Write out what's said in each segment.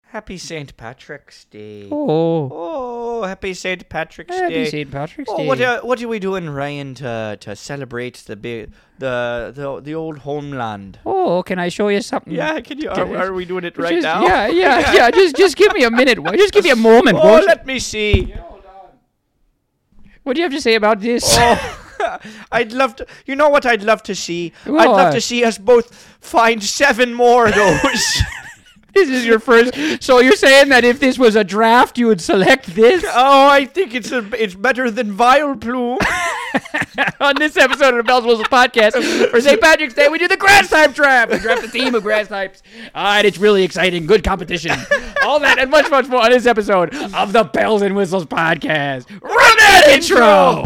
Happy St. Patrick's Day. Oh, Happy St. Patrick's Day. happy St. Patrick's Day. What are we doing, Ryan, to celebrate the old homeland? Oh, can I show you something? Yeah, can you? Are we doing it right now? Yeah. Just give me a minute. Just give me a moment. Oh, won't you? let me see. What do you have to say about this? Oh, I'd love to. You know what I'd love to see? Well, I'd love to see us both find 7 more of those. This is your first. So you're saying that if this was a draft, you would select this? Oh, I think it's better than Vile Plume. On this episode of the Bells and Whistles podcast for St. Patrick's Day, we do the grass type draft. We draft a team of grass types, and it's really exciting. Good competition. All that and much, much more on this episode of the Bells and Whistles podcast. Run that intro!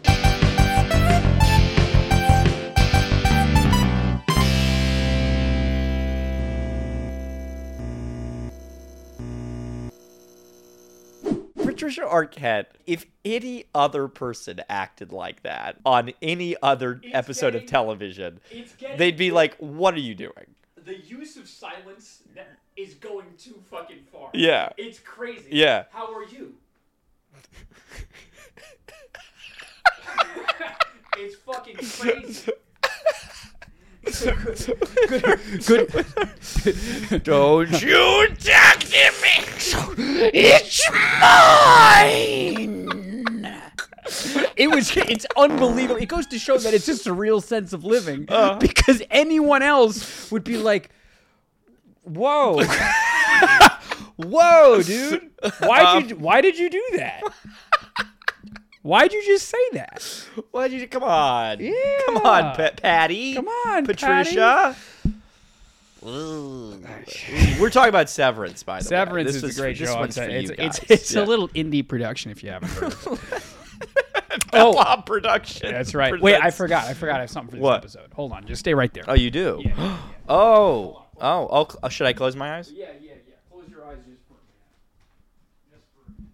Patricia Arquette, if any other person acted like that on any other episode of television, they'd be like, what are you doing? The use of silence is going too fucking far. Yeah. It's crazy. Yeah. How are you? It's fucking crazy. Good. Don't you talk to me! It's mine. It's unbelievable. It goes to show that it's just a real sense of living. Because anyone else would be like, whoa. Whoa, dude. Why did you do that? Why'd you just say that? Why'd you? Come on. Yeah. Come on, Patty. Come on, Patricia. We're talking about Severance, by the way. Severance is a great show. This one's for you guys. It's a little indie production if you haven't heard of it. Bellop Production. That's right. presents- Wait, I forgot. I have something for this What? episode. Hold on. Just stay right there. Oh, you do? Yeah. Oh. Should I close my eyes? Yeah. Close your eyes just for a minute.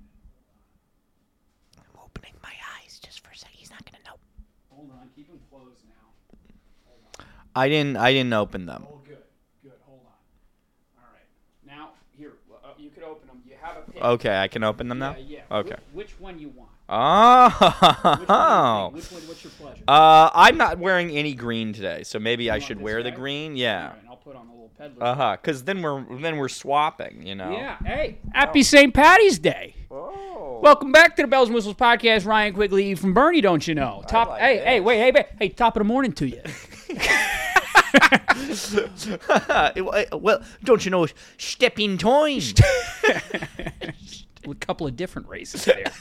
I'm opening my eyes just for a second. He's not going to know. Hold on. Keep them closed now. Hold on. I didn't open them. Oh, good. Hold on. All right. Now, here. You could open them. You have a pick. Okay, I can open them now? Yeah. Okay. Which one you want? Oh. Which one? What's your pleasure? I'm not wearing any green today, so maybe I want should this wear the guy? green. All Yeah. right, I'll put on a little peddler. Because then we're swapping, you know. Yeah. Hey, happy St. Patty's Day. Oh. Welcome back to the Bells and Whistles podcast. Ryan Quigley from Bernie, don't you know? like Hey, wait, hey, top of the morning to you. Well, don't you know, stepping time. A couple of different races there.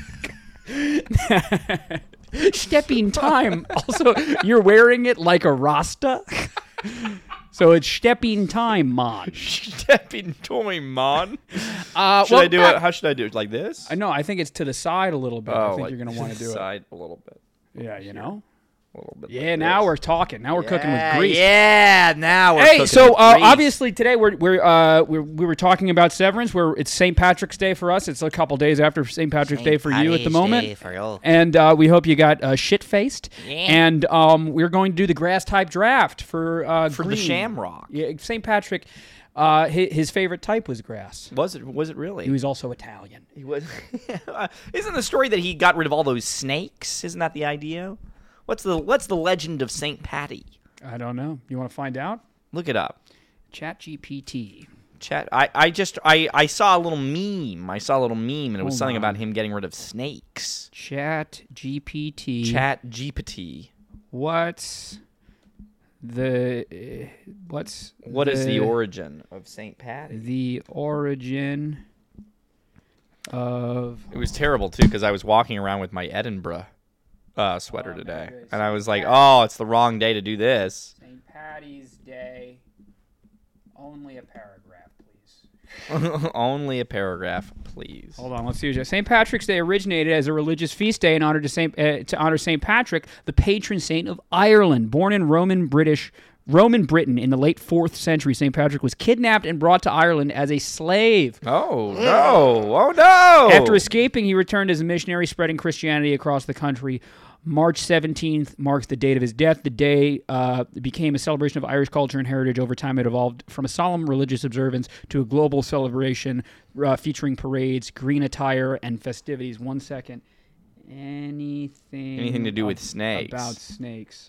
Stepping time. Also, you're wearing it like a Rasta. So it's stepping time, man. Stepping time, man. How Should I do it? How should I do it? Like this? No, I think it's to the side a little bit. I think like you're going to want to do it. side a little bit. Yeah, you know? A little bit. Yeah, like now this. we're talking. Now we're cooking with grease. Yeah, now we're Hey, cooking so with grease. obviously today we were talking about Severance. It's St. Patrick's Day for us. It's a couple days after St. Patrick's Day for you at the moment. And we hope you got shit-faced. Yeah. And we're going to do the grass type draft for the green. Shamrock. Yeah, St. Patrick. His favorite type was grass. Was it really? He was also Italian. He was. Isn't the story that he got rid of all those snakes? Isn't that the idea? What's the legend of Saint Patty? I don't know. You want to find out? Look it up. ChatGPT. Chat. I saw a little meme. And it was Hold something on. about him getting rid of snakes. ChatGPT. Chat GPT. What is the origin of Saint Patty? The origin of It was terrible too because I was walking around with my Edinburgh sweater today, and I was like, "Oh, it's the wrong day to do this." St. Patty's Day. Honly a paragraph, please. Only a paragraph, please. Hold on, let's see. St. Patrick's Day originated as a religious feast day in honor to honor St. Patrick, the patron saint of Ireland. Born in Roman Britain in the late 4th century, St. Patrick was kidnapped and brought to Ireland as a slave. Oh no! Oh no! After escaping, he returned as a missionary, spreading Christianity across the country. March 17th marks the date of his death. The day became a celebration of Irish culture and heritage. Over time, it evolved from a solemn religious observance to a global celebration featuring parades, green attire, and festivities. 1 second. Anything to do with snakes? About snakes?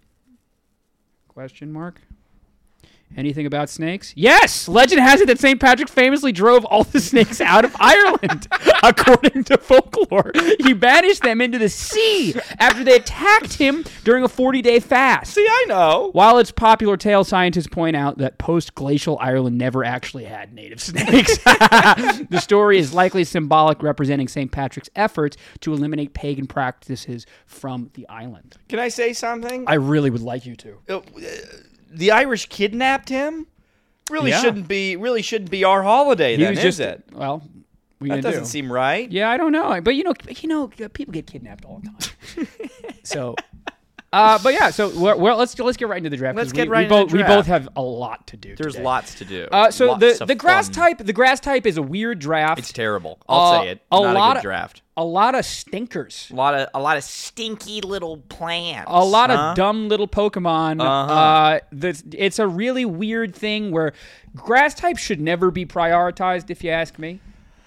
Question mark? Anything about snakes? Yes! Legend has it that St. Patrick famously drove all the snakes out of Ireland. According to folklore, he banished them into the sea after they attacked him during a 40-day fast. See, I know. While it's popular tale, scientists point out that post-glacial Ireland never actually had native snakes. The story is likely symbolic, representing St. Patrick's efforts to eliminate pagan practices from the island. Can I say something? I really would like you to. The Irish kidnapped him. Really shouldn't be our holiday. Then is it? Well, that doesn't seem right. Yeah, I don't know, but you know, people get kidnapped all the time. So, but yeah, so let's get right into the draft. Let's get right into the draft. We both have a lot to do. There's today. lots to do. So the grass type is a weird draft. It's terrible. I'll say it. Not a good draft. A lot of stinkers. A lot of stinky little plants. A lot of dumb little Pokemon. It's a really weird thing where grass types should never be prioritized, if you ask me.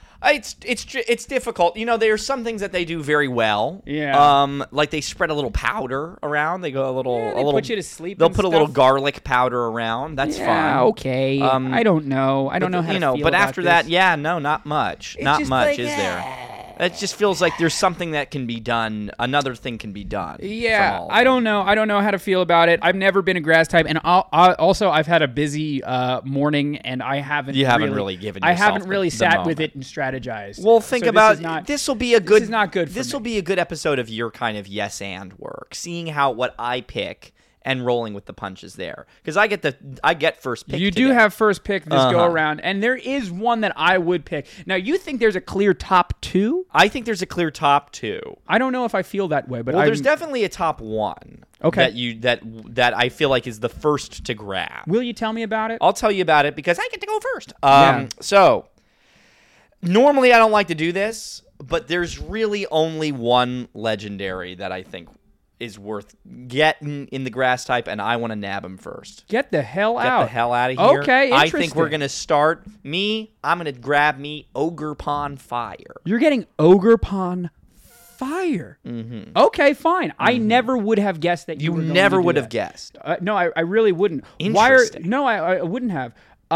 It's difficult. You know, there are some things that they do very well. Yeah. Like they spread a little powder around. They go a little. Put you to sleep. They'll put a little garlic powder around. That's fine. Okay. I don't know. I don't know how to feel but about after this. that, not much. Not much, is there? It just feels like there's something that can be done. Another thing can be done. Yeah, I don't know. I don't know how to feel about it. I've never been a grass type, and I've had a busy morning, and I haven't. You haven't really given. I haven't really sat moment. with it and strategized. Well, think about this. Will be a good. This is not good. This will be a good episode of your kind of yes and work. Seeing what I pick. And rolling with the punches there, because I get first pick. You do have first pick this go around, and there is one that I would pick. Now, you think there's a clear top two? I think there's a clear top two. I don't know if I feel that way, but there's definitely a top one. Okay, that I feel like is the first to grab. Will you tell me about it? I'll tell you about it because I get to go first. So normally I don't like to do this, but there's really only one legendary that I think is worth getting in the grass type, and I want to nab him first. Get the hell out. Get the hell out of here. Okay, interesting. I think we're going to start I'm going to grab me Ogerpon Fire. You're getting Ogerpon Fire. Mm-hmm. Okay, fine. Mm-hmm. I never would have guessed that you were going never to do would that. have guessed. No, I really wouldn't. Interesting. I wouldn't have.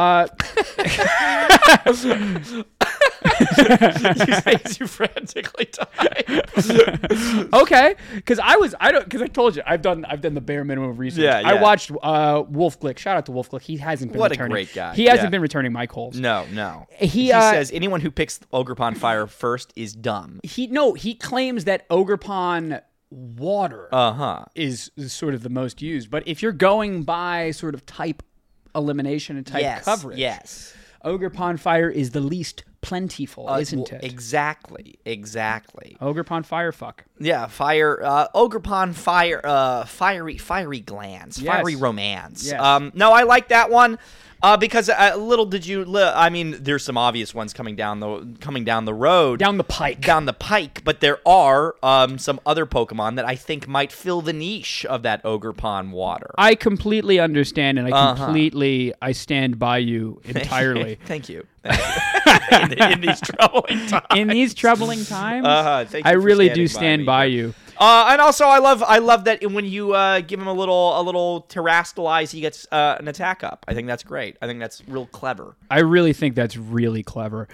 You frantically type. Okay, because I told you I've done the bare minimum of research. Yeah. I watched Wolf Glick. Shout out to Wolf Glick. He hasn't been returning. What a great guy. He hasn't been returning my calls. No. He says anyone who picks Ogerpon Fire first is dumb. He claims that Ogerpon Water is sort of the most used. But if you're going by sort of type elimination and type coverage, Ogerpon Fire is the least plentiful, isn't it? Exactly. Ogerpon Fire fuck. Yeah, fire. Ogerpon Fire. Fiery glands. Yes. Fiery romance. Yes. No, I like that one. Because little did you, I mean, there's some obvious ones coming down the road, down the pike. But there are some other Pokemon that I think might fill the niche of that Ogerpon Water. I completely understand, and I stand by you entirely. Thank you. in these troubling times. In these troubling times, thank you I really for do standing stand by you. And also, I love that when you give him a little Terrastalize, he gets an attack up. I think that's great. I think that's real clever. I really think that's really clever.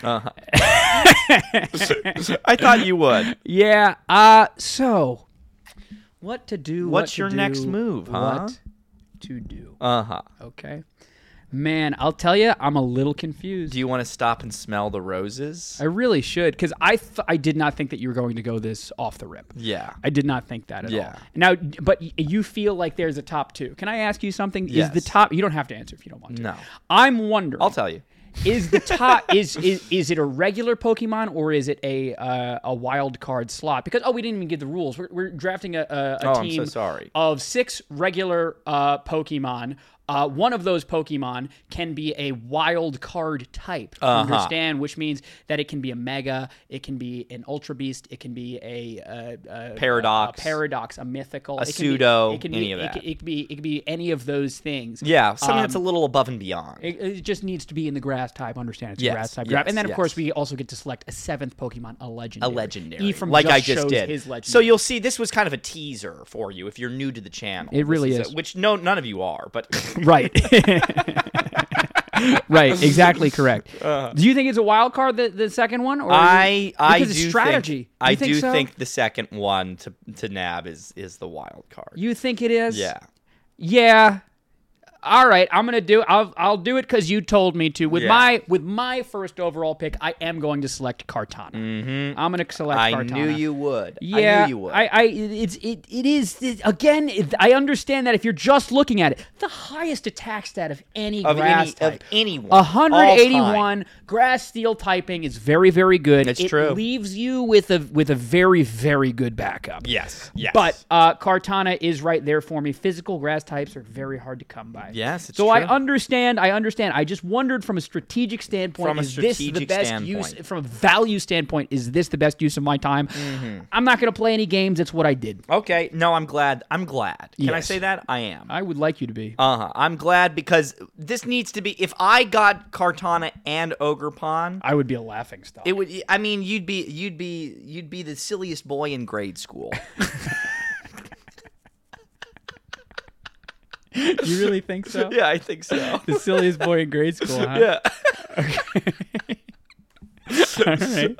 I thought you would. Yeah. So, what to do? What's your next move? What to do? Okay. Man, I'll tell you, I'm a little confused. Do you want to stop and smell the roses? I really should, because I did not think that you were going to go this off the rip. Yeah. I did not think that at all. Now, but you feel like there's a top two. Can I ask you something? Yes. Is the top... You don't have to answer if you don't want to. No. I'm wondering... I'll tell you. Is the top... is it a regular Pokemon, or is it a wild card slot? Because, we didn't even give the rules. We're drafting a team I'm so sorry. of 6 regular Pokemon. One of those Pokemon can be a wild card type. Understand, which means that it can be a Mega, it can be an Ultra Beast, it can be a Paradox, a mythical, a pseudo, any of that. It could be any of those things. Yeah, something that's a little above and beyond. It just needs to be in the grass type. Understand, it's a Yes, grass type. yes, And then, of yes. course, we also get to select a 7th Pokemon, a legendary. A legendary, Ephraim like I shows just did. his legendary. So you'll see, this was kind of a teaser for you if you're new to the channel. It really This is. which none of you are, but Right. Right, exactly correct. Do you think it's a wild card, the second one? Or I because do it's strategy. Think, I think do so? think the second one to nab is the wild card. You think it is? Yeah. Yeah. All right, I'm gonna do. I'll do it because you told me to. With my first overall pick, I am going to select Kartana. Mm-hmm. I'm gonna select I Kartana. knew you would. Yeah, I knew you would. I understand that if you're just looking at it, the highest attack stat of any grass type. Of anyone. 181 grass steel typing is very, very good. It's it true. leaves you with a very, very good backup. Yes. But Kartana is right there for me. Physical grass types are very hard to come by. Yes, it's so true. I understand. I just wondered from a strategic standpoint, From a is this the strategic best use? standpoint. From a value standpoint, is this the best use of my time? I'm not going to play any games. That's what I did. Okay. No, I'm glad. Can I Yes. say that? I am. I would like you to be. I'm glad because this needs to be. If I got Kartana and Ogerpon, I would be a laughing stock. it would. I mean, you'd be the silliest boy in grade school. You really think so? Yeah, I think so. The silliest boy in grade school, huh? Yeah. All right.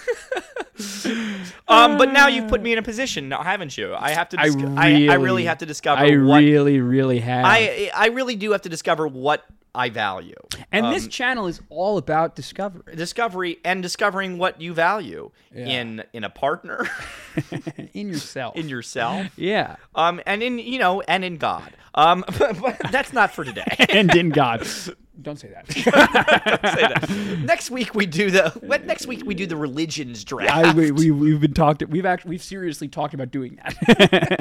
But now you've put me in a position, now haven't you? I have to. I really have to discover. I what, really have. I really do have to discover what I value. And this channel is all about discovery. Discovering what you value in a partner, In yourself. in yourself, Yeah. and in God. But that's not for today. And in God. Don't say that. Say that. Next week we do the religions draft. We've seriously talked about doing that.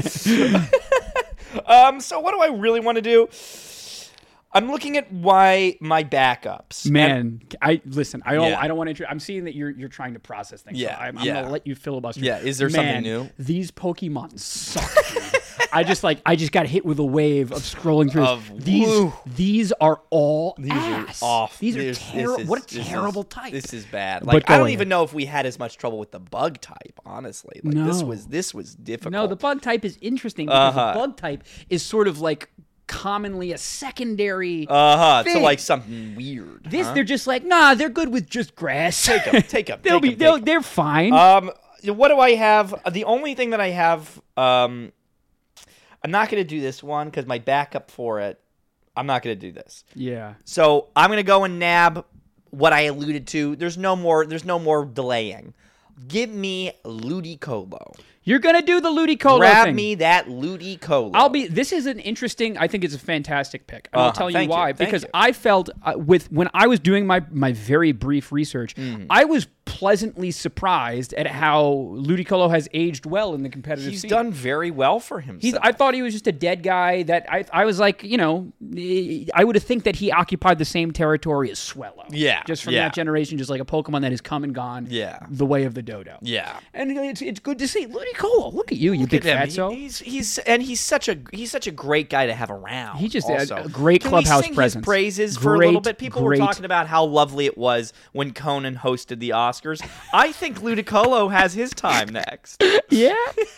So what do I really want to do? I'm looking at my backups. Man, I Yeah. don't want to. I'm seeing that you're trying to process things. Yeah, so I'm yeah. gonna let you filibuster. Yeah, is there something new? These Pokemon suck, dude. I just got hit with a wave of scrolling through. These are all ass. Off. These are terrible. What a terrible type. This is bad. But Like go I don't ahead. even know if we had as much trouble with the bug type, honestly. Like No. this was difficult. No, the bug type is interesting because the bug type is sort of like commonly a secondary to thing. like something weird. They're just like, nah, they're good with just grass. Take 'em. They're fine. What do I have? The only thing that I have, I'm not going to do this one because my backup for it, I'm not going to do this. Yeah. So I'm going to go and nab what I alluded to. There's no more delaying. Give me Ludicolo. You're gonna do the Ludicolo Grab thing. me that Ludicolo. This is an interesting. I think it's a fantastic pick. And I'll tell you Thank you, why. thank Because you. I felt when I was doing my very brief research, I was pleasantly surprised at how Ludicolo has aged well in the competitive He's scene. done very well for himself. I thought he was just a dead guy. That I was like, I would have think that he occupied the same territory as Swellow. Yeah, just from yeah. that generation, just like a Pokemon that has come and gone. Yeah. the way of the dodo. Yeah. and it's good to see Ludicolo. Look at you, you big Look at him. fatso. He's such a great guy to have around. He just also. a great Can clubhouse we sing presence. His praises for a little Great, bit. People were great. talking about how lovely it was when Conan hosted the Oscars. I think Ludicolo has his time next. Yeah.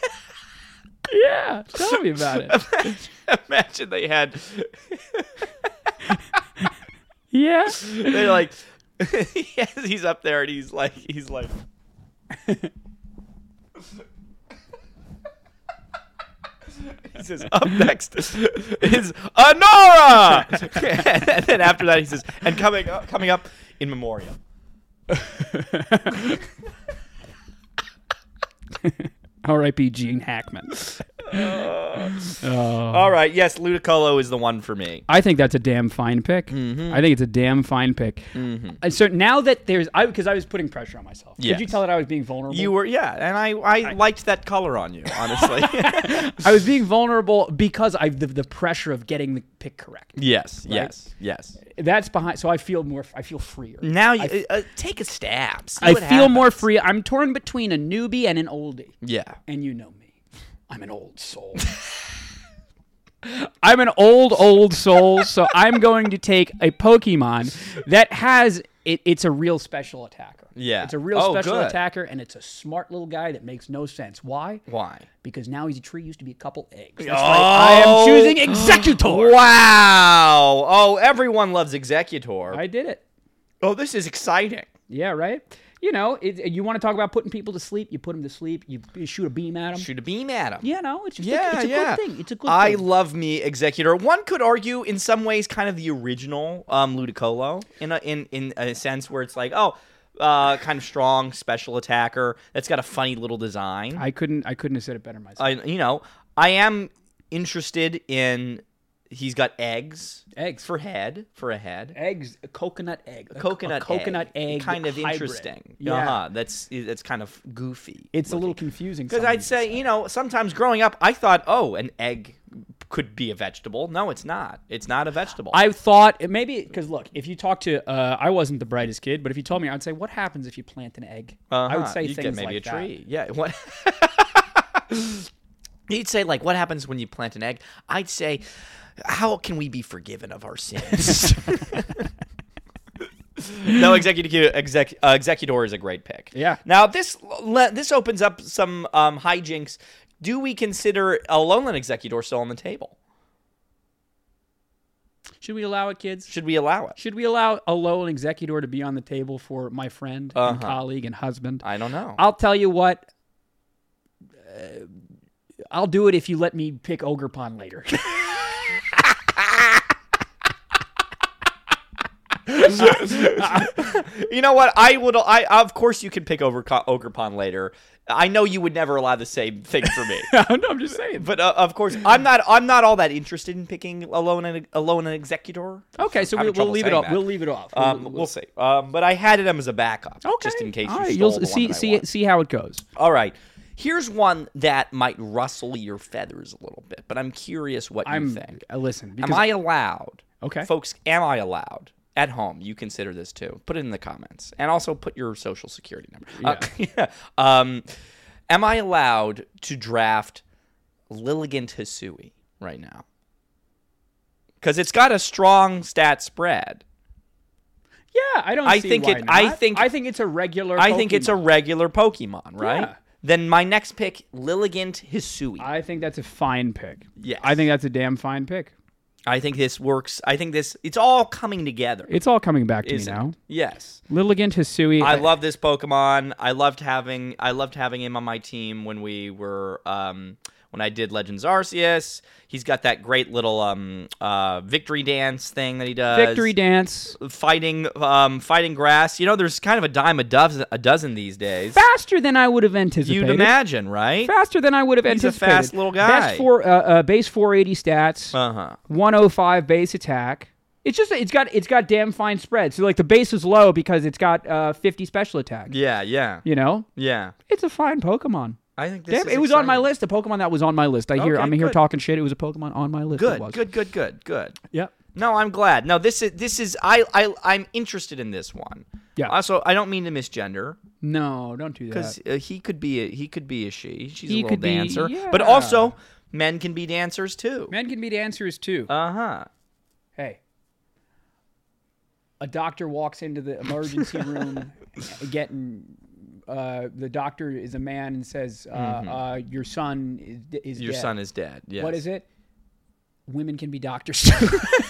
Yeah. Tell me about it. Imagine they had. Yeah. They're like, he's up there and he's like. He says, up next is Honora! And then after that he says, and coming up in memoriam. R.I.P. Gene Hackman. All right. Yes, Ludicolo is the one for me. I think that's a damn fine pick. Mm-hmm. I think it's a damn fine pick. Mm-hmm. And so now that because I was putting pressure on myself. Yes. Could you tell that I was being vulnerable? You were, yeah, and I liked that color on you, honestly. I was being vulnerable because the pressure of getting the pick correct. Yes, Right? yes. That's behind. So I feel freer. Now you take a stab. See I what feel happens. more free. I'm torn between a newbie and an oldie. Yeah. And you know me. I'm an old soul. I'm an old soul, so I'm going to take a Pokemon that has it's a real special attacker. Yeah. It's a real special good. attacker, and it's a smart little guy that makes no sense. Why? Why? Because now he's a tree, used to be a couple eggs. That's right. I am choosing Executor. Wow. Oh, everyone loves Executor. I did it. Oh, this is exciting. Yeah, right? You know, you want to talk about putting people to sleep, you put them to sleep, you shoot a beam at them. Shoot a beam at him. Yeah, no, it's just Yeah, it's a yeah. good thing. It's a good I thing. love me Executor. One could argue, in some ways, kind of the original Ludicolo, in a sense where it's like, kind of strong special attacker that's got a funny little design. I couldn't have said it better myself. I am interested in. He's got eggs for a head. Eggs, a coconut egg. A coconut egg kind of hybrid. interesting. Yeah. That's kind of goofy. It's a little confusing. Because I'd say, sometimes growing up, I thought, an egg could be a vegetable. No, it's not. It's not a vegetable. I thought maybe because look, if you talk to, I wasn't the brightest kid, but if you told me, I'd say, what happens if you plant an egg? I would say You'd things get maybe like a tree. that. Yeah. What? You'd say like, what happens when you plant an egg? I'd say, how can we be forgiven of our sins? No, Executor is a great pick. Yeah. Now this opens up some hijinks. Do we consider Alolan Executor still on the table? Should we allow it, kids? Should we allow it? Should we allow Alolan Executor to be on the table for my friend and colleague and husband? I don't know. I'll tell you what. I'll do it if you let me pick Ogerpon later. You know what? I of course you can pick Ogerpon later. I know you would never allow the same thing for me. No, I'm just saying. But of course, I'm not all that interested in picking Alolan Executor. Okay, so we'll leave it off. We'll leave it off. We'll see. But I had him as a backup, just in case All you right, stole you'll the one that I want. see how it goes. All right. Here's one that might rustle your feathers a little bit, but I'm curious what you think. Listen, Am because I allowed? Okay. Folks, am I allowed? At home, you consider this too. Put it in the comments. And also put your social security number. Am I allowed to draft Lilligant Hisui right now? Because it's got a strong stat spread. yeah, I don't. I see think why it- not. I think- I think it's a regular. I think it's a Pokemon. regular Pokemon, right? Yeah. Then my next pick, Lilligant Hisui. I think that's a fine pick. Yes. I think that's a damn fine pick. I think this works. I think it's all coming together. It's all coming back to Isn't me now. it? Yes. Lilligant Hisui. I love this Pokemon. I loved having him on my team when we were when I did Legends Arceus. He's got that great little victory dance thing that he does. Victory dance. Fighting grass. There's kind of a dime a dozen these days. Faster than I would have anticipated. You'd imagine, right? Faster than I would have He's a anticipated. fast little guy. Base 480 stats. 105 base attack. It's got damn fine spread. So like the base is low because it's got 50 special attack. Yeah. Yeah. It's a fine Pokemon. I think this Damn, is it was on my exciting. list. A Pokemon that was on my list. I'm Okay, here good. talking shit. It was a Pokemon on my list. It was. Good. Yep. No, I'm glad. No, this is I'm interested in this one. Yeah. Also, I don't mean to misgender No, don't do that. because he could be a she. She's He a little could be- dancer, yeah. but also men can be dancers too. Men can be dancers too. Hey. A doctor walks into the emergency room the doctor is a man and says, your son is Your dead. son is dead. Yes. What is it? Women can be doctors too.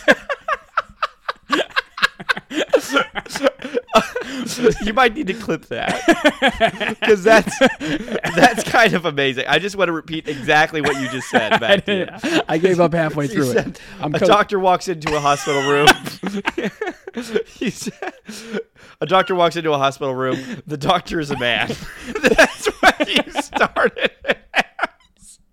You might need to clip that because that's kind of amazing. I just want to repeat exactly what you just said back to you. I gave up halfway He through said, it. a doctor walks into a hospital room. He said, a doctor walks into a hospital room. The doctor is a man. That's what you started.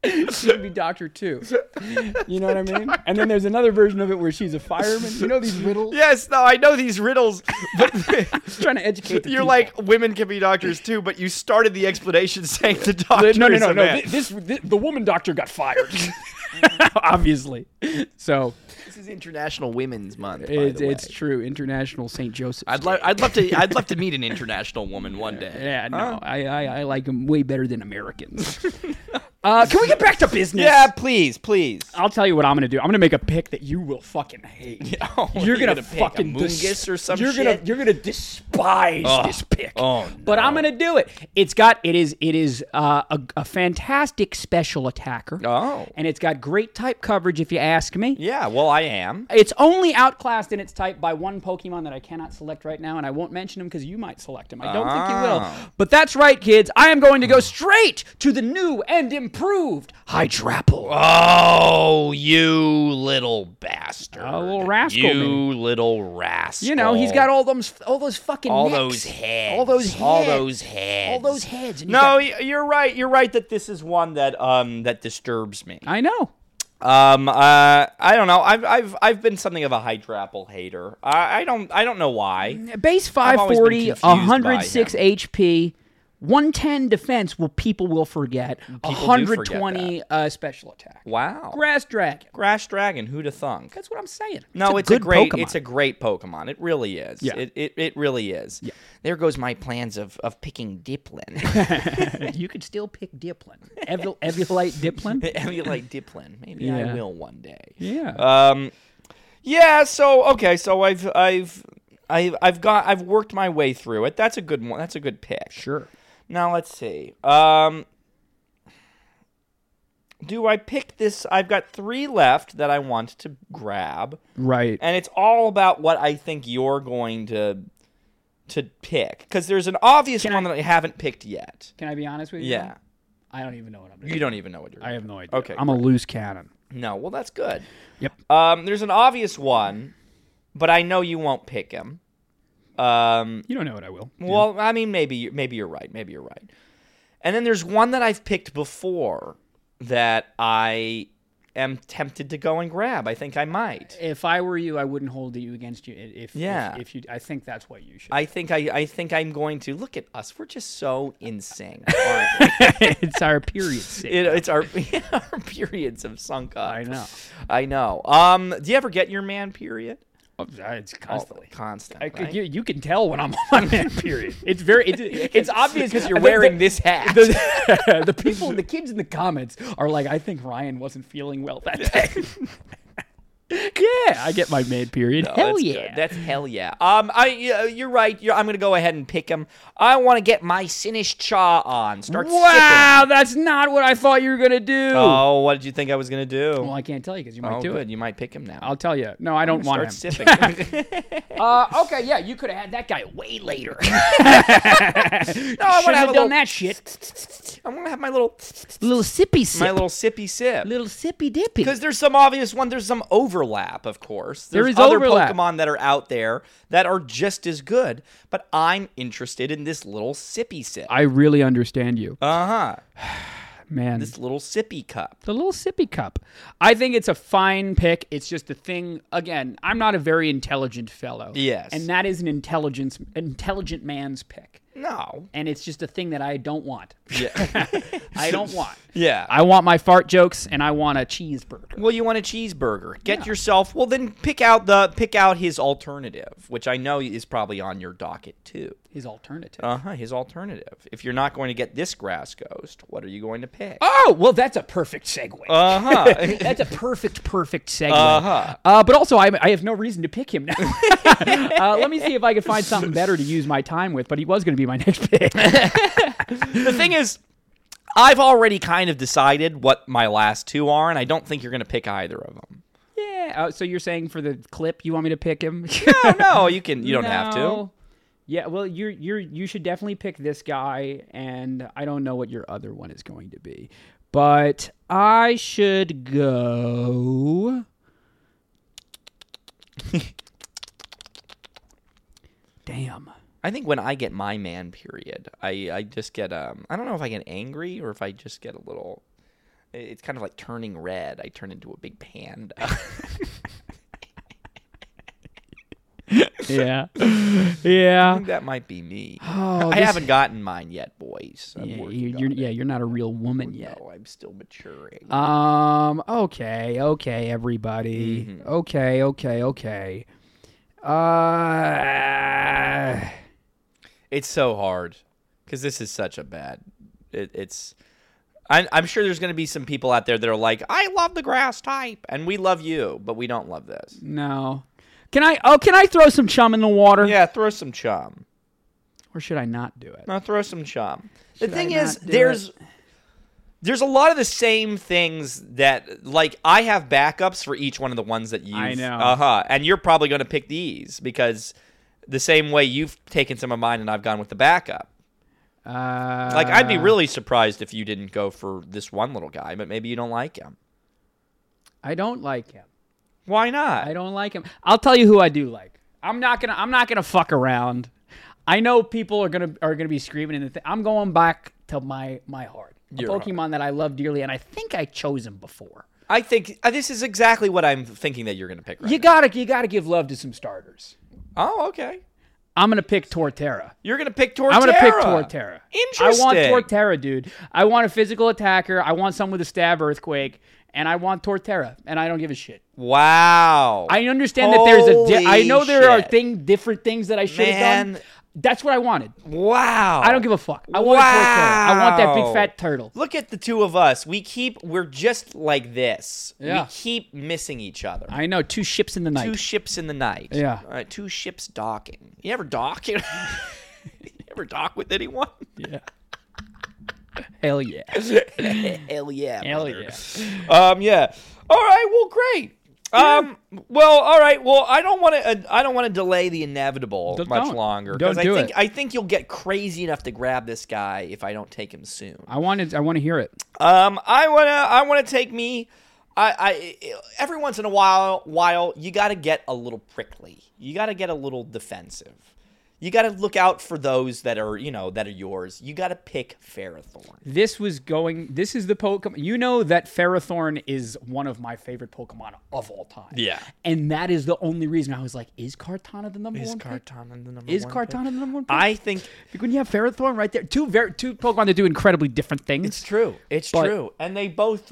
She could be Doctor too. You know what I mean? And then there's another version of it where she's a fireman. You know these riddles? Yes, no, I know these riddles, but Just trying to educate the you're people. like, women can be doctors too, but you started the explanation saying the doctor is a No. man. The woman doctor got fired. Obviously. So This is International Women's Month, by the way. it's true. International St. Joseph. I'd love to meet an international woman one day. Yeah, no, I like them way better than Americans. Can we get back to business? Yeah, please. I'll tell you what I'm going to do. I'm going to make a pick that you will fucking hate. You're going to pick fucking a Mungus or some you're shit. You're going to despise this pick. Oh, no. But I'm going to do it. It is a fantastic special attacker. Oh. And it's got great type coverage if you ask me. Yeah, well, I am. It's only outclassed in its type by one Pokemon that I cannot select right now, and I won't mention him because you might select him. I don't think you will. But that's right, kids. I am going to go straight to the new and improved Hydrapple. Oh, you little bastard. A little rascal, You man. little rascal. You know, he's got all those fucking all necks. those heads. All those heads. All those heads. All those heads. And he's No, got- you're right. You're right that this is one that disturbs me. I know. I don't know. I've been something of a Hydrapple hater. I don't know why. Base I've always been 540, confused by 106 him. HP, 110 defense. People will forget. do 120 special attack. Wow. Grass Dragon. Grass Dragon. Who'da thunk? That's what I'm saying. No, it's a great Pokemon. It's a great Pokemon. It really is. Yeah. It really is. Yeah. There goes my plans of picking Diplin. You could still pick Diplin. Eviolite Diplin? Emulate Diplin. Maybe I Yeah. will one day. Yeah. Yeah. So okay. So I've worked my way through it. That's a good one. That's a good pick. Sure. Now let's see. Do I pick this? I've got 3 left that I want to grab, Right. and it's all about what I think you're going to pick. Because there's an obvious one that I haven't picked yet. Can I be honest with you? Yeah. I don't even know what I'm doing. You don't even know what you're doing. I have no idea. Okay, I'm a loose cannon. No, well, that's good. Yep. There's an obvious one, but I know you won't pick him. You don't know what I will. Well, I mean, maybe you're right. Maybe you're right. And then there's one that I've picked before that I am tempted to go and grab. I think I might. If I were you, I wouldn't hold you against you. If you, I think that's what you should. I think I'm going to look at us. We're just so in sync, aren't we? It's our period. It's our periods have sunk up. I know. I know. Do you ever get your man period? It's constantly. Constant. Right? You can tell when I'm on man period. It's very. It's obvious because you're wearing this hat. The people, the kids in the comments are like, I think Ryan wasn't feeling well that day. Yeah, I get my man period. No, hell that's yeah. good. That's hell yeah. You're right. I'm going to go ahead and pick him. I want to get my Sinistcha on. Start Wow, sipping. that's not what I thought you were gonna do. Oh, what did you think I was going to do? Well, I can't tell you because you might do good. it. You might pick him now. I'll tell you. No, I don't want him. Start sipping. Okay, yeah, you could have had that guy way later. No, I Should want to have done that shit. I want to have my little sippy sip. my little sippy sip. little sippy dippy. Because there's some obvious one. There's some overlap, of course. There's There is other overlap. Pokemon that are out there that are just as good, but I'm interested in this little sippy sip. I really understand you, Uh-huh. man. This little sippy cup. The little sippy cup. I think it's a fine pick. It's just a thing. Again, I'm not a very intelligent fellow. Yes. And that is an intelligent man's pick. No. And it's just a thing that I don't want. Yeah. I don't want. Yeah. I want my fart jokes, and I want a cheeseburger. Well, you want a cheeseburger. Get yourself. Well, then pick out his alternative, which I know is probably on your docket too. His alternative. His alternative. If you're not going to get this Grass Ghost, what are you going to pick? Oh, well, that's a perfect segue. That's a perfect segue. But also, I have no reason to pick him now. Let me see if I can find something better to use my time with, but he was going to be my next pick. The thing is, I've already kind of decided what my last 2 are, and I don't think you're going to pick either of them. Yeah. So you're saying for the clip, you want me to pick him? No, you can. You don't have to. No. Yeah. Well, you should definitely pick this guy, and I don't know what your other one is going to be, but I should go. Damn. I think when I get my man period, I just get I don't know if I get angry or if I just get a little. it's kind of like turning red. I turn into a big panda. Yeah. I Yeah. think that might be me. Oh, I haven't gotten mine yet, boys. I'm Yeah, working on it. you're not a real woman yet. No, I'm still maturing. Okay, everybody. Mm-hmm. Okay. It's so hard because this is such a bad. I'm sure there's going to be some people out there that are like, I love the grass type, and we love you, but we don't love this. No. Can I throw some chum in the water? Yeah, throw some chum. Or should I not do it? No, throw some chum. Should The thing I is, not do there's a lot of the same things that, like, I have backups for each one of the ones that you've... I know. And you're probably going to pick these because the same way you've taken some of mine and I've gone with the backup. Like, I'd be really surprised if you didn't go for this one little guy, but maybe you don't like him. I don't like him. Why not? I don't like him. I'll tell you who I do like. I'm not gonna fuck around. I know people are gonna be screaming in the thing. I'm going back to my heart. A Pokemon that I love dearly, and I think I chose him before. I think this is exactly what I'm thinking that you're going to pick right You now. gotta give love to some starters. Oh, okay. I'm gonna pick Torterra. You're going to pick Torterra. I'm gonna pick Torterra. Interesting. I want Torterra, dude. I want a physical attacker. I want someone with a stab earthquake, and I want Torterra, and I don't give a shit. Wow. I understand that there's I know there are shit. different things that I should have done. That's what I wanted. Wow. I don't give a fuck. I want Torterra. I want that big fat turtle. Look at the two of us. We're just like this. Yeah. We keep missing each other. I know, two ships in the night. Two ships in the night. Yeah. All right, two ships docking. You ever dock? You ever dock with anyone? Yeah. Hell yeah. Hell yeah. Hell brother. yeah. Yeah. All right. Well, great. Well, all right. Well, I don't want to delay the inevitable much longer Don't do it. I think you'll get crazy enough to grab this guy if I don't take him soon. I want to hear it. I want to take me. I every once in a while you got to get a little prickly. You got to get a little defensive. You got to look out for those that are yours. You got to pick Ferrothorn. This is the Pokemon. You know that Ferrothorn is one of my favorite Pokemon of all time. Yeah. And that is the only reason I was like, is Kartana the number one pick? Is Kartana the number one pick? I think when you have Ferrothorn right there, two Pokemon that do incredibly different things. it's true. It's true. And they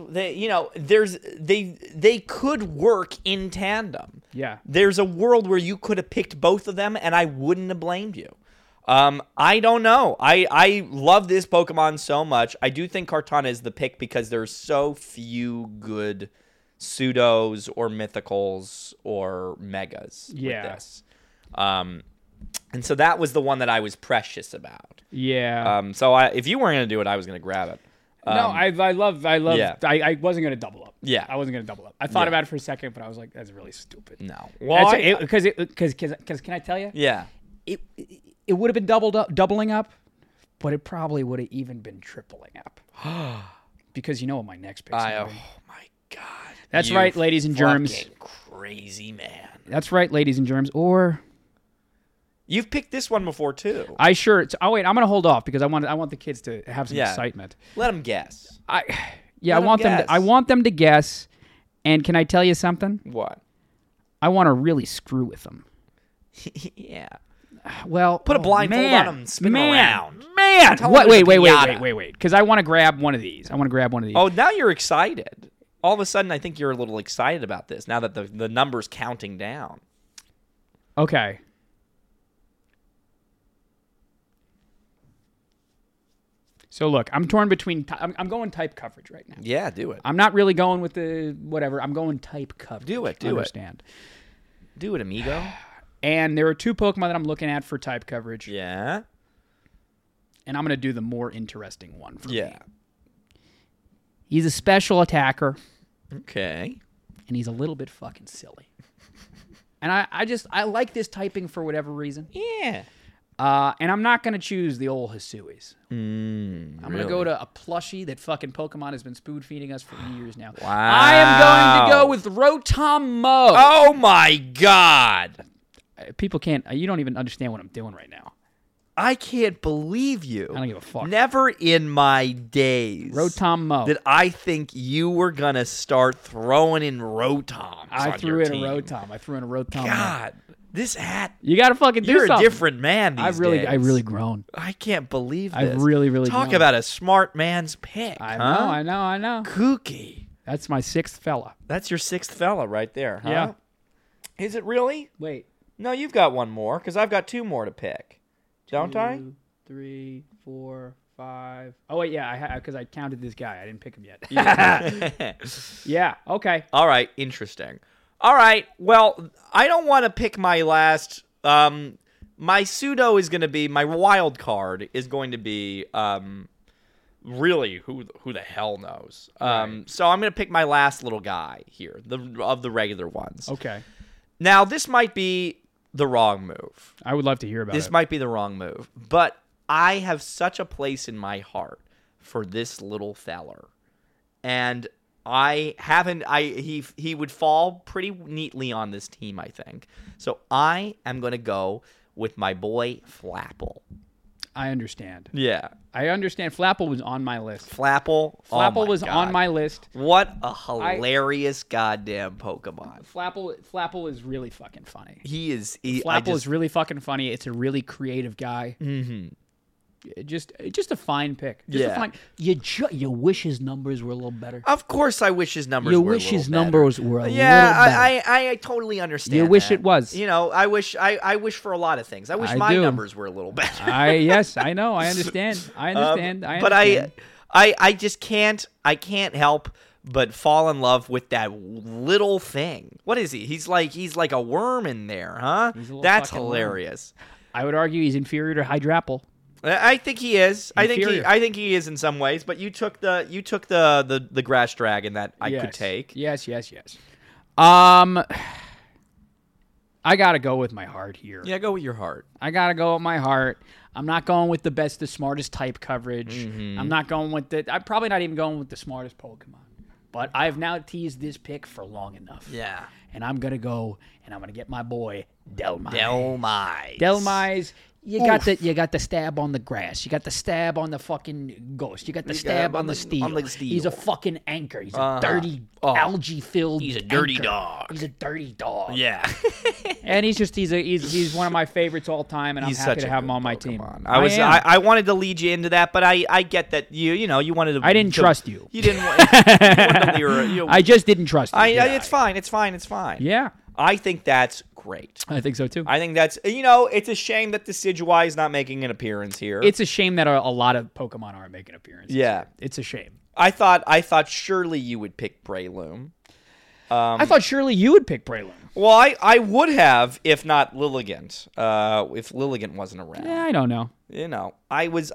could work in tandem. Yeah. There's a world where you could have picked both of them and I wouldn't have blamed you. I don't know. I love this Pokemon so much. I do think Kartana is the pick because there's so few good pseudos or mythicals or megas with this. And so that was the one that I was precious about. Yeah. So if you weren't going to do it, I was going to grab it. No, I love. Yeah. I wasn't gonna double up. Yeah. I wasn't gonna double up. I thought about it for a second, but I was like, that's really stupid. No. Why? Because can I tell you? Yeah. It would have been doubling up, but it probably would have even been tripling up. Because you know what my next pick is. Oh my god. That's right, ladies and germs. Fucking crazy man. That's right, ladies and germs. Or you've picked this one before too. I'm gonna hold off because I want the kids to have some excitement. Let them guess. I want them to guess. And can I tell you something? What? I want to really screw with them. Yeah. Well, put a blindfold on them, spin around. Man, Tell wait, them it's a wait. Because I want to grab one of these. Oh, now you're excited. All of a sudden, I think you're a little excited about this now that the number's counting down. Okay. So look, I'm torn between. I'm going type coverage right now. Yeah, do it. I'm not really going with the whatever. I'm going type coverage. Do it. Do it, amigo. And there are two Pokemon that I'm looking at for type coverage. Yeah. And I'm going to do the more interesting one for me. Yeah. He's a special attacker. Okay. And he's a little bit fucking silly. And I like this typing for whatever reason. Yeah. And I'm not going to choose the old Hisui's. I'm going to go to a plushie that fucking Pokemon has been spoon feeding us for years now. Wow. I am going to go with Rotom Mow. Oh my god. People can't. You don't even understand what I'm doing right now. I can't believe you. I don't give a fuck. Never in my days Rotom Mo. did I think you were going to start throwing in Rotoms. I threw in a Rotom. I threw in a Rotom Mo. God, this hat. You got to fucking do You're something. a different man these days. I really grown. I can't believe this. I've really Talk grown. about a smart man's pick. I huh? know. Kooky. That's my 6th fella. That's your 6th fella right there, huh? Yeah. Is it really? Wait. No, you've got one more, because I've got 2 more to pick. Don't I? 2, 3, 4, 5. Oh, wait, yeah, because I counted this guy. I didn't pick him yet. Yeah, okay. All right, interesting. All right, well, I don't want to pick my last. My pseudo is going to be, my wild card is going to be, really, who the hell knows? Right. So I'm going to pick my last little guy here, of the regular ones. Okay. Now, this might be the wrong move. I would love to hear about This it. might be the wrong move, but I have such a place in my heart for this little feller, and I haven't. He would fall pretty neatly on this team, I think. So I am going to go with my boy Flapple. I understand. Yeah, I understand. Flapple was on my list. Flapple. Flapple was on my list. What a hilarious goddamn Pokemon. Flapple is really fucking funny. He is. Flapple is really fucking funny. It's a really creative guy. Mm-hmm. Just a fine pick. Just a fine. You wish his numbers were a little better. Of course, I wish his numbers. You were wish a little his better. numbers were a little Yeah, better. I totally understand. You wish that. it was. You know, I wish for a lot of things. I wish I my do. numbers were a little better. Yes, I know. I understand. I understand. But I just can't. I can't help but fall in love with that little thing. What is he? He's like a worm in there, huh? He's a little That's fucking hilarious. I would argue he's inferior to Hydrapple. I think he is. Inferior. I think he is in some ways. But you took the grass dragon that I could take. Yes. I gotta go with my heart here. Yeah, go with your heart. I gotta go with my heart. I'm not going with the smartest type coverage. Mm-hmm. I'm not going with I'm probably not even going with the smartest Pokemon. But I've now teased this pick for long enough. Yeah. And I'm gonna go and I'm gonna get my boy Delmise. Delmise. You got the stab on the grass. You got the stab on the fucking ghost. You got the stab on the steel. He's a fucking anchor. He's a dirty, algae-filled. He's a dirty anchor. dog. He's a dirty dog. Yeah. And he's one of my favorites all time, and I'm happy to have him on my team. I wanted to lead you into that, but I get that you wanted to. I didn't trust you. You didn't. I just didn't trust you. It's fine. It's fine. Yeah. I think that's great. I think so too. I think that's it's a shame that Decidueye is not making an appearance here. It's a shame that a lot of Pokemon aren't making appearances. Yeah, it's a shame. I thought surely you would pick Breloom. I thought surely you would pick Breloom. Well, I would have if not Lilligant. If Lilligant wasn't around. Yeah, I don't know. I was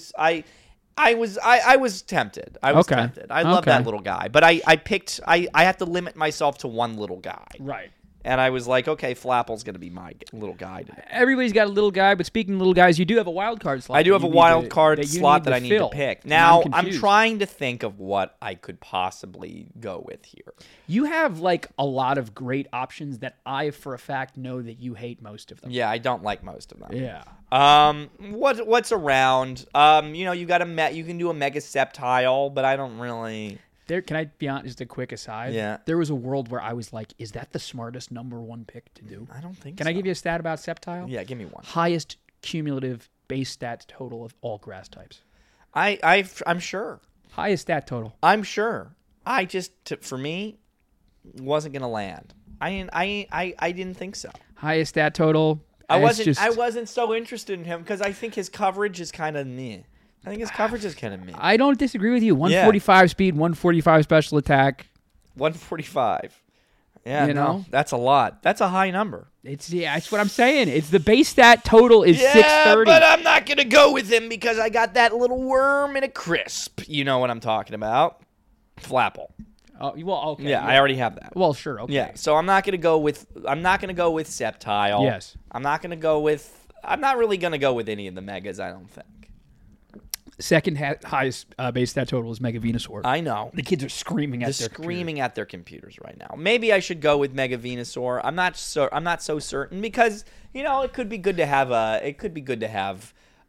tempted. I was tempted. I love that little guy, but I picked. I have to limit myself to one little guy. Right. And I was like, okay, Flapple's going to be my little guy today. Everybody's got a little guy, but speaking of little guys, you do have a wild card slot. I do have a wild card slot that I need to pick. Now, I'm trying to think of what I could possibly go with here. You have a lot of great options that I, for a fact, know that you hate most of them. Yeah, I don't like most of them. Yeah. What's around? You got you can do a Mega Sceptile, but I don't really. Can I be honest? Just a quick aside. Yeah. There was a world where I was like, "Is that the smartest number one pick to do?" I don't think. Can I give you a stat about Sceptile? Yeah, give me one. Highest cumulative base stats total of all grass types. I'm sure. Highest stat total. I'm sure. I just for me wasn't gonna land. I didn't think so. Highest stat total. I wasn't so interested in him because I think his coverage is kind of meh. I think his coverage is kind of meh. I don't disagree with you. 145 speed, 145 special attack. 145. Yeah, no, that's a lot. That's a high number. That's what I'm saying. It's the base stat total is 630. But I'm not gonna go with him because I got that little worm in a crisp. You know what I'm talking about? Flapple. Oh, well, okay. Yeah, I already have that. Well, sure, okay. Yeah, so I'm not gonna go with Sceptile. Yes. I'm not really gonna go with any of the megas. I don't think. Second highest base stat total is Mega Venusaur. I know. The kids are screaming at their computers right now. Maybe I should go with Mega Venusaur. I'm not so certain because it could be good to have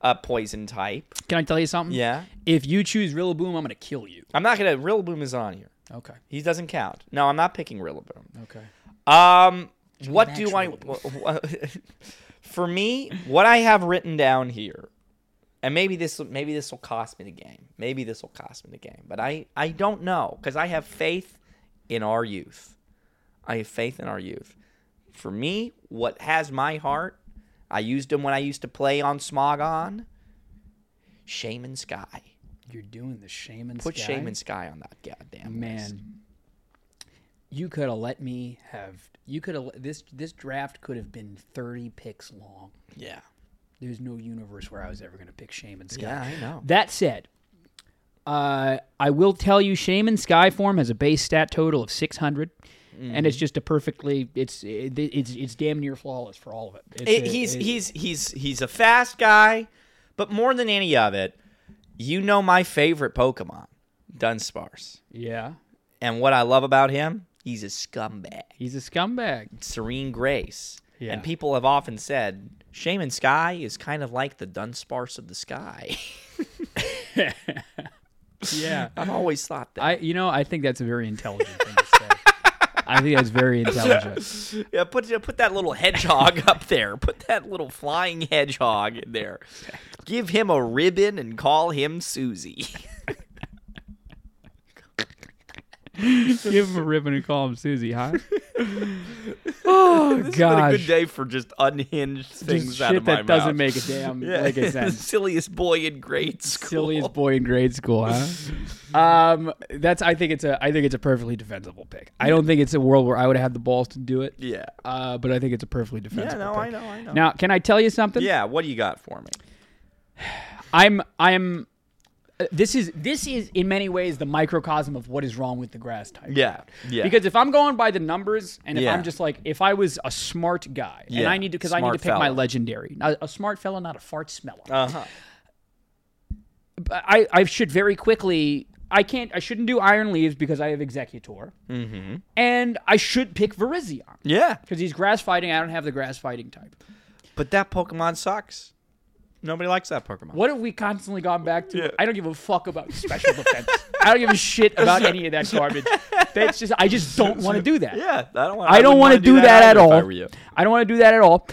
a poison type. Can I tell you something? Yeah. If you choose Rillaboom, I'm going to kill you. I'm not gonna. Rillaboom is on here. Okay. He doesn't count. No, I'm not picking Rillaboom. Okay. What do I? For me, what I have written down here, and maybe this will cost me the game. Maybe this will cost me the game, but I don't know because I have faith in our youth. I have faith in our youth. For me, what has my heart, I used him when I used to play on Smogon. Shaman Sky. You're doing the Shaman Sky? Put Shaman Sky on that goddamn list. Man, you could have let me have... This draft could have been 30 picks long. Yeah. There's no universe where I was ever going to pick Shaman Sky. Yeah, I know. That said, I will tell you Shaman Sky form has a base stat total of 600. And it's just a perfectly it's damn near flawless for all of it. He's a fast guy, but more than any of it, you know my favorite Pokemon, Dunsparce. Yeah. And what I love about him, he's a scumbag. He's a scumbag. Serene Grace. Yeah. And people have often said Shaman Sky is kind of like the Dunsparce of the sky. Yeah. I've always thought that. I think that's a very intelligent thing to say. I think that's very intelligent. Yeah, put that little hedgehog up there. Put that little flying hedgehog in there. Give him a ribbon and call him Susie. Give him a ribbon and call him Susie, huh? Oh, this God. has been a good day for just unhinged things Just out shit of my that doesn't mouth. make a damn Yeah. make a sense. Silliest boy in grade school. Silliest boy in grade school, huh? I think it's a perfectly defensible pick. I don't think it's a world where I would have the balls to do it. Yeah. But I think it's a perfectly defensible Yeah, no, pick. I know. Now, can I tell you something? Yeah, what do you got for me? I'm this is in many ways the microcosm of what is wrong with the grass type. Yeah. Because if I'm going by the numbers, and if Yeah. I'm just like, if I was a smart guy, and Yeah. I need to pick Smart my fella. legendary, a smart fella, not a fart smeller. Uh-huh. I should very quickly. I shouldn't do Iron Leaves because I have Executor, and I should pick Virizion Yeah. because he's grass fighting. I don't have the grass fighting type. But that Pokemon sucks. Nobody likes that Pokemon. What have we constantly gone back to? Yeah. I don't give a fuck about special defense. I don't give a shit about any of that garbage. That's just I just don't want to do that. Yeah, I don't want to do that at all. If I were you. I don't want to do that at all.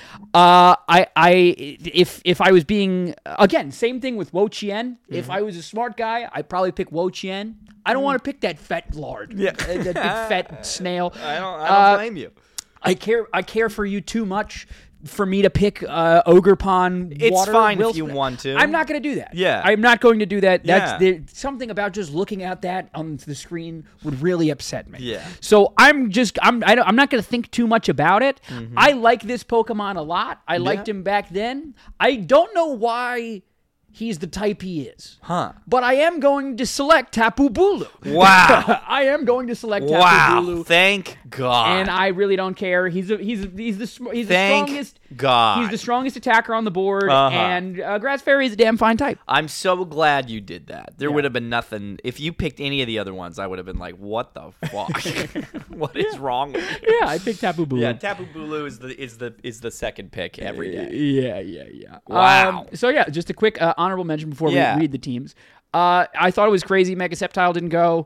If I was being again, same thing with Wo Chien. If I was a smart guy, I'd probably pick Wo Chien. I don't want to pick that fat lard. Yeah. That big fat snail. I don't blame you. I care for you too much for me to pick Ogerpon. It's water, fine if Wilson. you want to. I'm not going to do that. Yeah. I'm not going to do that. Yeah. There's something about just looking at that on the screen would really upset me. Yeah. So I'm not going to think too much about it. I like this Pokemon a lot. I liked him back then. I don't know why he's the type he is. Huh. But I am going to select Tapu Bulu. Wow. I am going to select Tapu Wow. Bulu. Thank God. And I really don't care. He's the Thank strongest. God. He's the strongest attacker on the board, Uh-huh. and Grass Fairy is a damn fine type. I'm so glad you did that. There Yeah. would have been nothing. If you picked any of the other ones, I would have been like, what the fuck? What is wrong with you? Yeah, I picked Tapu Bulu. Yeah, Tapu Bulu is the second pick every day. Yeah. Wow. So yeah, just a quick honorable mention before Yeah. we read the teams. I thought it was crazy Mega Sceptile didn't go.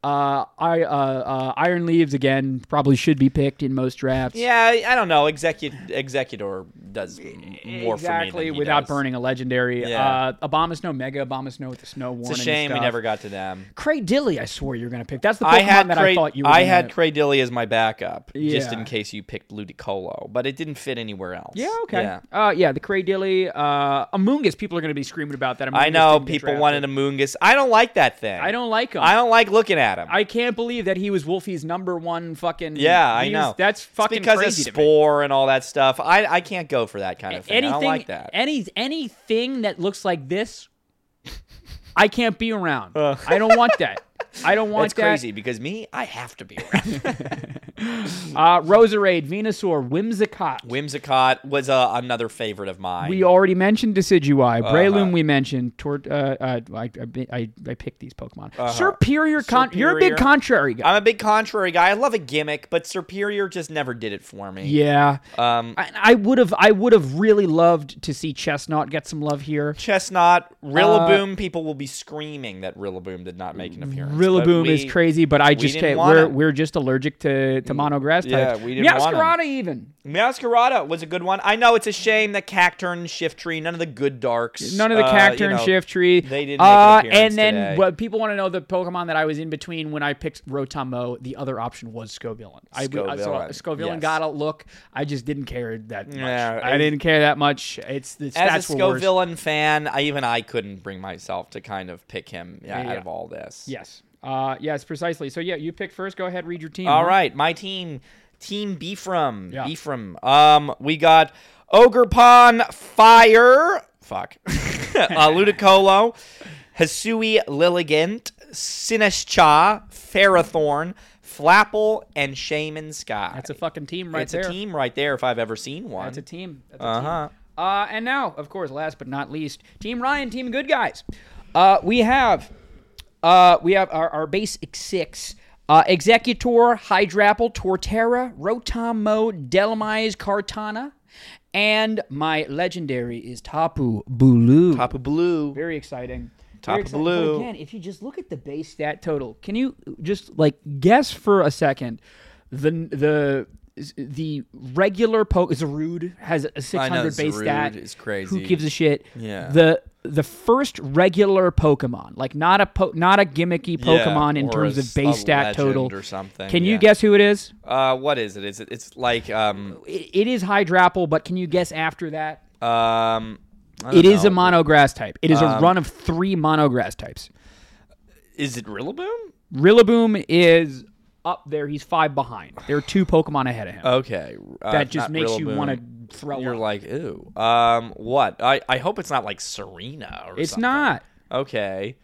Iron Leaves again probably should be picked in most drafts. Yeah, I don't know. Executor does more exactly for me than he without does. burning a legendary. Yeah. Abomasnow, Mega Abomasnow with the snow warning. It's a shame we stuff. never got to them. Cradilly, I swore you were going to pick. That's the I Pokemon had that I thought you were. I gonna... had Cradilly as my backup, just Yeah. in case you picked Ludicolo, but it didn't fit anywhere else. Yeah, okay. Yeah. The Cradilly, Amoonguss. People are going to be screaming about that. I Amoonguss know didn't get people drafted. wanted a Moongus. I don't like that thing. I don't like him. I don't like looking at him. I can't believe that he was Wolfie's #1 fucking. Yeah, I know. That's fucking it's because crazy of to me. Spore and all that stuff. I can't go for that kind of thing. I don't like that. Anything that looks like this, I can't be around. I don't want that. I don't want That's that. crazy because me, I have to be around. Roserade, Venusaur, Whimsicott. Whimsicott was another favorite of mine. We already mentioned Decidueye. Breloom we mentioned. I picked these Pokemon. Serperior. You're a big contrary guy. I'm a big contrary guy. I love a gimmick, but Serperior just never did it for me. Yeah. I would have really loved to see Chestnut get some love here. Chestnut, Rillaboom. People will be screaming that Rillaboom did not make an appearance. Rillaboom is crazy, but I just can't. We're just allergic to monograss types. Yeah, we didn't want Meowscarada even. Meowscarada was a good one. I know it's a shame that Cacturne and Shiftry, none of the good darks. None of the Cacturne, Shiftry. They didn't make an appearance and then today. What people want to know, the Pokemon that I was in between when I picked Rotom-Mow, the other option was Scovillain. Scovillain got a look. I just didn't care that much. Yeah, I didn't care that much. It's the stats as a were worse. Scovillain fan, I couldn't bring myself to kind of pick him out of all this. Yes. Yes, precisely. So, yeah, you pick first. Go ahead, read your team. All right, my team. Team Beefram. Yeah. Beefram. We got Ogerpon Fire. Fuck. Ludicolo. Hisui Lilligant. Sinistcha. Ferrothorn. Flapple. And Shaman Sky. That's a fucking team right there. It's a team right there if I've ever seen one. That's a team. Team. And now, of course, last but not least, Team Ryan, Team Good Guys. We have our basic six. Executor, Hydrapple, Torterra, Rotom-Mow, Dhelmise, Kartana, and my legendary is Tapu Bulu. Tapu Bulu. Very exciting. Tapu Bulu. But again, if you just look at the base stat total, can you just guess for a second the regular Zarude has a 600 base stat. Is crazy. Who gives a shit? Yeah. The first regular Pokemon, not a gimmicky Pokemon in terms of base stat total or something. Can you guess who it is? What is it? It's like It is Hydrapple, but can you guess after that? It is a monograss type. It is a run of 3 monograss types. Is it Rillaboom? Rillaboom is up there. He's 5 behind. There are 2 Pokemon ahead of him. Okay. That just makes Rillaboom. You want to throw You're up. like, ew. What? I hope it's not like Serena or It's something. not. Okay.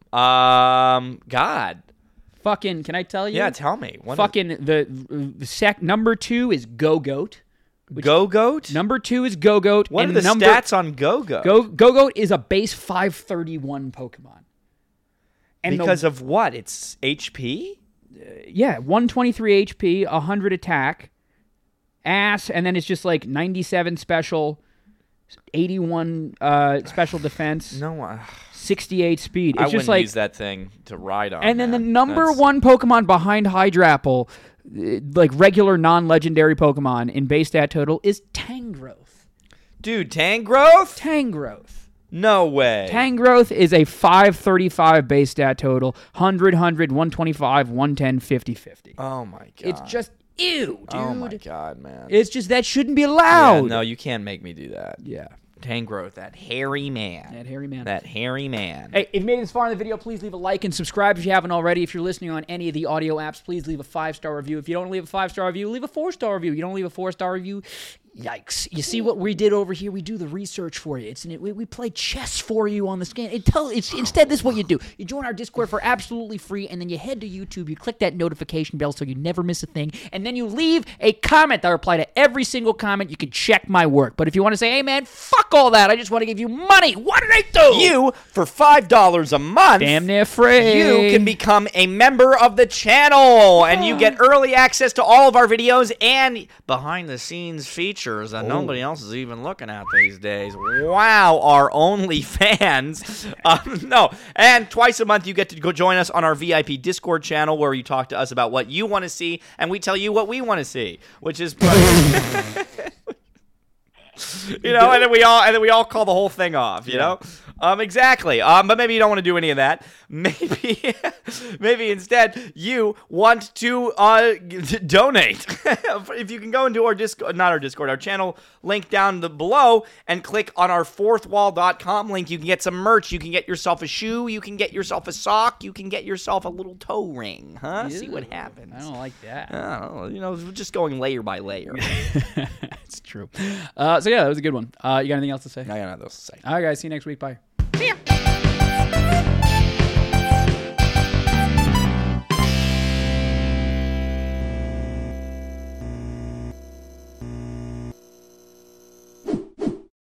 God. Fucking, can I tell you? Yeah, tell me. The number 2 is Go-Goat. Go-Goat? Number 2 is Go-Goat. What are the stats on Go-Goat? Go-Goat is a base 531 Pokemon. And because of what? It's HP? 123 HP, 100 attack, and then it's just 97 special, 81 special defense. No, 68 speed. It's I just wouldn't use that thing to ride on. And then the number 1 Pokemon behind Hydrapple, regular non-legendary Pokemon in base stat total, is Tangrowth. Dude, Tangrowth? Tangrowth. No way. Tangrowth is a 535 base stat total, 100, 125, 110, 50, 50. Oh, my God. It's just, ew, dude. Oh, my God, man. It's just, that shouldn't be allowed. Yeah, no, you can't make me do that. Yeah. Tangrowth, that hairy man. That hairy man. Hey, if you made it this far in the video, please leave a like and subscribe if you haven't already. If you're listening on any of the audio apps, please leave a 5-star review. If you don't leave a 5-star review, leave a 4-star review. You don't leave a 4-star review, yikes. You see what we did over here? We do the research for you. We play chess for you on the scan. Instead, this is what you do. You join our Discord for absolutely free, and then you head to YouTube. You click that notification bell so you never miss a thing, and then you leave a comment. I reply to every single comment. You can check my work. But if you want to say, hey, man, fuck all that. I just want to give you money. What did I do? You, for $5 a month, damn near free, you can become a member of the channel, and you get early access to all of our videos and behind-the-scenes features that nobody else is even looking at these days. Wow, our OnlyFans. No, and twice a month you get to go join us on our VIP Discord channel where you talk to us about what you want to see, and we tell you what we want to see, which is... You know, and then we all call the whole thing off, you know? Exactly. But maybe you don't want to do any of that. Maybe instead you want to donate. If you can go into our our channel link down below and click on our fourthwall.com link, you can get some merch. You can get yourself a shoe. You can get yourself a sock. You can get yourself a little toe ring. Huh? Ew, see what happens. I don't like that. You know, just going layer by layer. It's true. So yeah, that was a good one. You got anything else to say? I got nothing else to say. All right, guys. See you next week. Bye. See ya.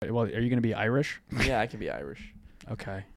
Well, are you going to be Irish? Yeah, I can be Irish. Okay.